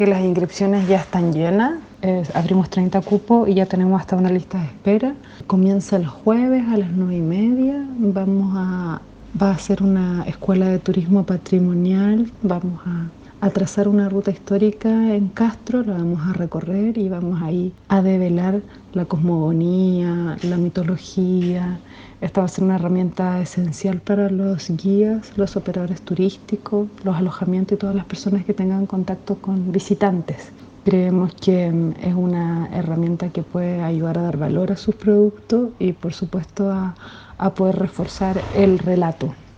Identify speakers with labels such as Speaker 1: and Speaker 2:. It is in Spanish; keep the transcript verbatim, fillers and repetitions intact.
Speaker 1: Las inscripciones ya están llenas, eh, abrimos treinta cupos y ya tenemos hasta una lista de espera. Comienza el jueves a las nueve y media, vamos a, va a ser una escuela de turismo patrimonial, vamos a, a trazar una ruta histórica en Castro, la vamos a recorrer y vamos ahí a develar la cosmogonía, la mitología. Esta va a ser una herramienta esencial para los guías, los operadores turísticos, los alojamientos y todas las personas que tengan contacto con visitantes. Creemos que es una herramienta que puede ayudar a dar valor a sus productos y por supuesto a, a poder reforzar el relato.